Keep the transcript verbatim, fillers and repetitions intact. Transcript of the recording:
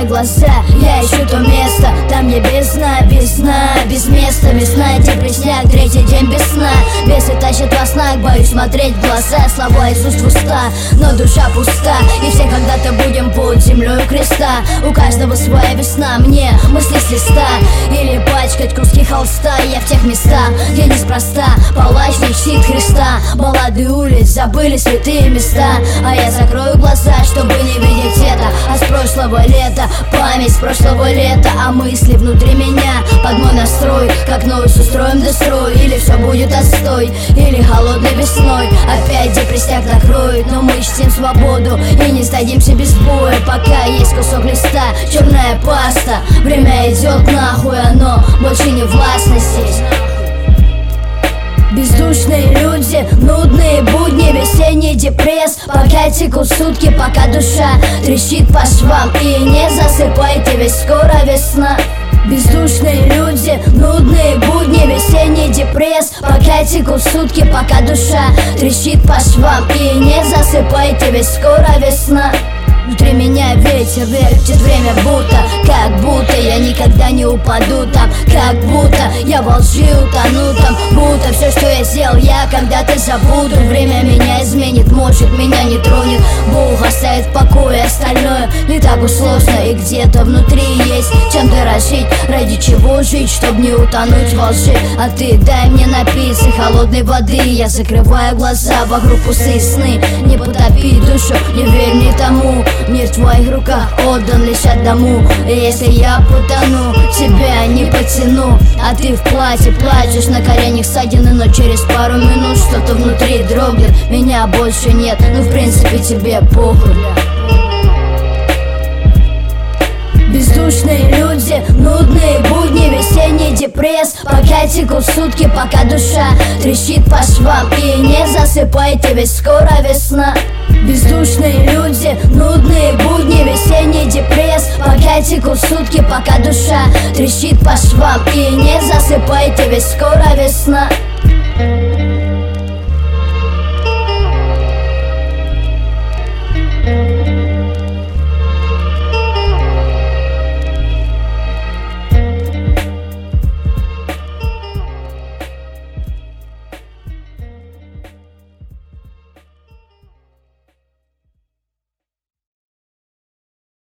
Закрываю глаза, я ищу то место, там где бездна, бездна, без места, весна, депрессняк, третий день без сна. Бесы тащат во снах, боюсь смотреть в глаза, слова из уст в уста, но душа пуста. И все когда-то будем под землей у креста. У каждого своя весна, мне мысли с листа или пачкать куски холста. Я в тех местах, где неспроста палачник щит Христа. Баллады улиц, забыли святые места, а я закрою глаза, чтобы не видеть это. А с прошлого лета, память с прошлого лета, а мысли внутри меня под мой настрой. Как новость устроим дестрой, или все будет отстой, или холодной весной опять депрессняк накроет. Но мы чтим свободу и не сдадимся без боя, пока есть кусок листа, черная паста. Время идет нахуй, оно больше не властно здесь. Бездушные люди, нудные будни, весенний депресс. Пока текут сутки, пока душа трещит по швам. И не засыпайте, ведь скоро весна. Бездушные люди, нудные будни, весенний депресс. Пока текут сутки, пока душа трещит по швам. И не засыпайте, ведь скоро весна. Внутри меня ветер вертит время, будто, как будто я никогда не упаду там, как будто я во лжи утону там, будто все, что я сделал, я когда-то забуду. Время меня изменит, может меня не тронет Бог, оставит в покое остальное не так уж сложно. И где-то внутри есть чем дорожить, ради чего жить, чтоб не утонуть во лжи. А ты дай мне напиться холодной воды. Я закрываю глаза, вокруг пустые сны. Не потопи душу, не верь ни тому. Мир в твоих руках отдан лишь одному. И если я потону, тебя не потяну. А ты в платье плачешь, на коленях ссадины, но через пару минут что-то внутри дрогнет. Меня больше нет, ну в принципе тебе похуй. Бездушные люди, нудные будни, весенний депресс. Пока текут сутки, пока душа трещит по швам. И не засыпайте, ведь скоро весна. Бездушные люди, нудные будни, весенний депресс. Пока текут сутки, пока душа трещит по швам. И не засыпайте, ведь скоро весна.